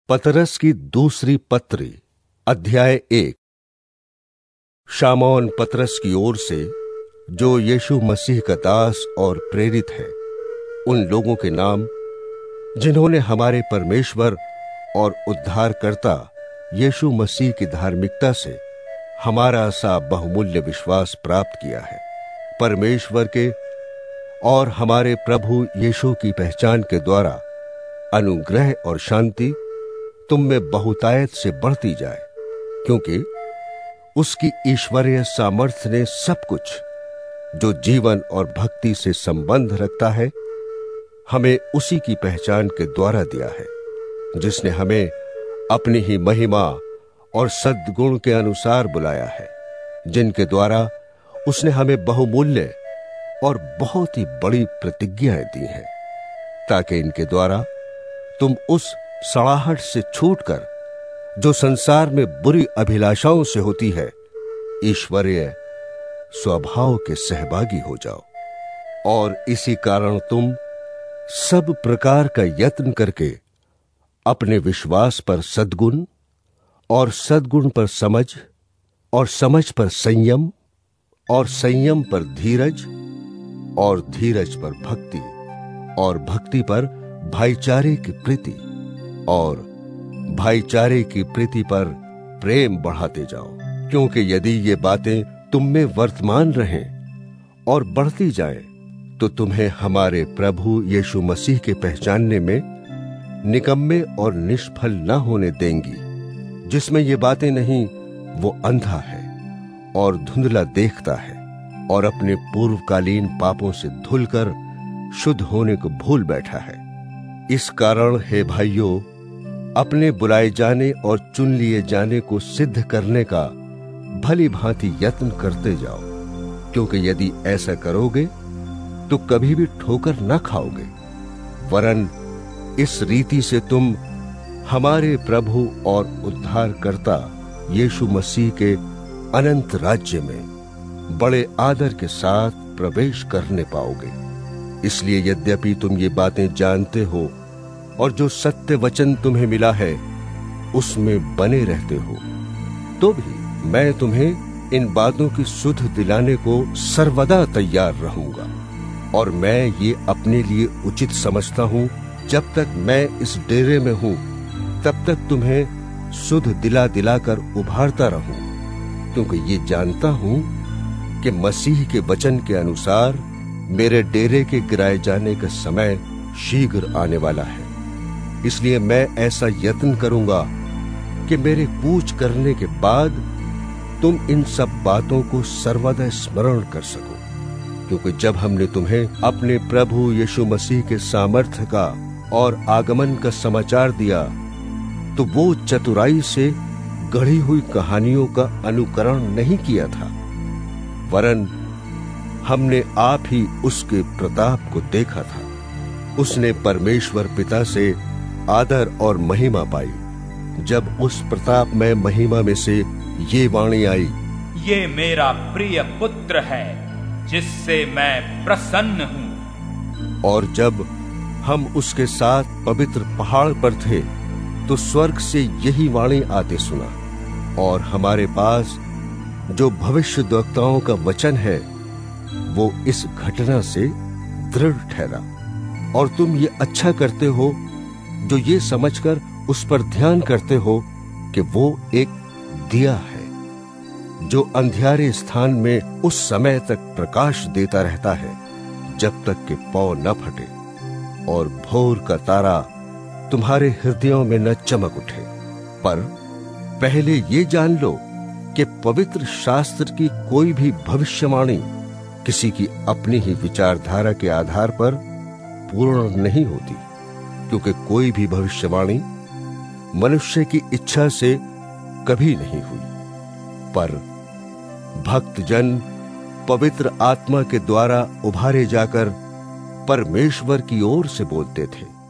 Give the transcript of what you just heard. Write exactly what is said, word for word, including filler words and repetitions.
पतरस की दूसरी पत्री अध्याय एक। शामौन पतरस की ओर से, जो यीशु मसीह का दास और प्रेरित है, उन लोगों के नाम जिन्होंने हमारे परमेश्वर और उद्धारकर्ता यीशु मसीह की धार्मिकता से हमारा सा बहुमूल्य विश्वास प्राप्त किया है। परमेश्वर के और हमारे प्रभु यीशु की पहचान के द्वारा अनुग्रह और शांति तुम में बहुतायत से बढ़ती जाए, क्योंकि उसकी ईश्वरीय सामर्थ्य ने सब कुछ जो जीवन और भक्ति से संबंध रखता है हमें उसी की पहचान के द्वारा दिया है, जिसने हमें अपनी ही महिमा और सद्गुण के अनुसार बुलाया है, जिनके द्वारा उसने हमें बहुमूल्य और बहुत ही बड़ी प्रतिज्ञाएं दी हैं, ताकि इनके द्वारा तुम उस सड़ाहट से छूटकर, जो संसार में बुरी अभिलाषाओं से होती है, ईश्वरीय स्वभाव के सहभागी हो जाओ। और इसी कारण तुम सब प्रकार का यत्न करके अपने विश्वास पर सद्गुण, और सद्गुण पर समझ, और समझ पर संयम, और संयम पर धीरज, और धीरज पर भक्ति, और भक्ति पर भाईचारे की प्रीति, और भाईचारे की प्रीति पर प्रेम बढ़ाते जाओ। क्योंकि यदि ये बातें तुम में वर्तमान रहें और बढ़ती जाएं, तो तुम्हें हमारे प्रभु यीशु मसीह के पहचानने में निकम्मे और निष्फल न होने देंगी। जिसमें ये बातें नहीं, वो अंधा है और धुंधला देखता है, और अपने पूर्वकालीन पापों से धुलकर शुद्ध होने को भूल बैठा है। इस कारण हे भाइयों, अपने बुलाए जाने और चुन लिए जाने को सिद्ध करने का भली भांति यत्न करते जाओ, क्योंकि यदि ऐसा करोगे तो कभी भी ठोकर न खाओगे, वरन इस रीति से तुम हमारे प्रभु और उद्धारकर्ता यीशु मसीह के अनंत राज्य में बड़े आदर के साथ प्रवेश करने पाओगे। इसलिए यद्यपि तुम ये बातें जानते हो और जो सत्य वचन तुम्हें मिला है उसमें बने रहते हो, तो भी मैं तुम्हें इन बातों की सुध दिलाने को सर्वदा तैयार रहूंगा। और मैं ये अपने लिए उचित समझता हूं, जब तक मैं इस डेरे में हूं तब तक तुम्हें सुध दिला दिलाकर उभारता रहूं, क्योंकि ये जानता हूं कि मसीह के वचन के अनुसार मेरे डेरे के गिराए जाने का समय शीघ्र आने वाला है। इसलिए मैं ऐसा यत्न करूंगा कि मेरे कूच करने के बाद तुम इन सब बातों को सर्वदा स्मरण कर सको, क्योंकि जब हमने तुम्हें अपने प्रभु यीशु मसीह के सामर्थ्य का और आगमन का समाचार दिया, तो वो चतुराई से गढ़ी हुई कहानियों का अनुकरण नहीं किया था, वरन हमने आप ही उसके प्रताप को देखा था। उसने परमेश्वर पिता से आदर और महिमा पाई, जब उस प्रताप में महिमा में से ये वाणी आई, ये मेरा प्रिय पुत्र है, जिससे मैं प्रसन्न हूं। और जब हम उसके साथ पवित्र पहाड़ पर थे, तो स्वर्ग से यही वाणी आते सुना, और हमारे पास जो भविष्यद्वक्ताओं का वचन है वो इस घटना से दृढ़ ठहरा। और तुम ये अच्छा करते हो जो ये समझकर उस पर ध्यान करते हो कि वो एक दिया है, जो अंधियारे स्थान में उस समय तक प्रकाश देता रहता है जब तक कि पौ न फटे और भोर का तारा तुम्हारे हृदयों में न चमक उठे। पर पहले ये जान लो कि पवित्र शास्त्र की कोई भी भविष्यवाणी किसी की अपनी ही विचारधारा के आधार पर पूर्ण नहीं होती, क्योंकि कोई भी भविष्यवाणी मनुष्य की इच्छा से कभी नहीं हुई, पर भक्तजन पवित्र आत्मा के द्वारा उभारे जाकर परमेश्वर की ओर से बोलते थे।